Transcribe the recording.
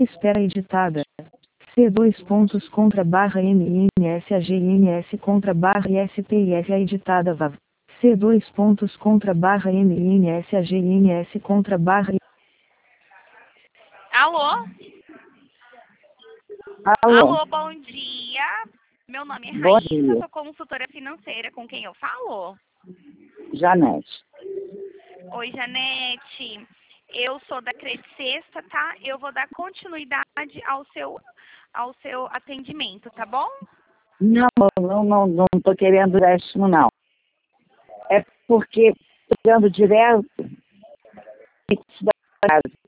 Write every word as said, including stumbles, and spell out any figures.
espera editada. C dois pontos contra barra M N S A G N S contra barra I S P I F A editada V A V. C dois pontos contra barra M N S A G N S contra barra. Alô? Alô? Alô, bom dia. Meu nome é Bom Raíssa, dia. sou consultora financeira. Com quem eu falo? Janete. Oi, Janete. Eu sou da Credit Sexta, tá? Eu vou dar continuidade ao seu, ao seu atendimento, tá bom? Não, não, não, não tô querendo empréstimo, não. É porque estou dando direto da casa.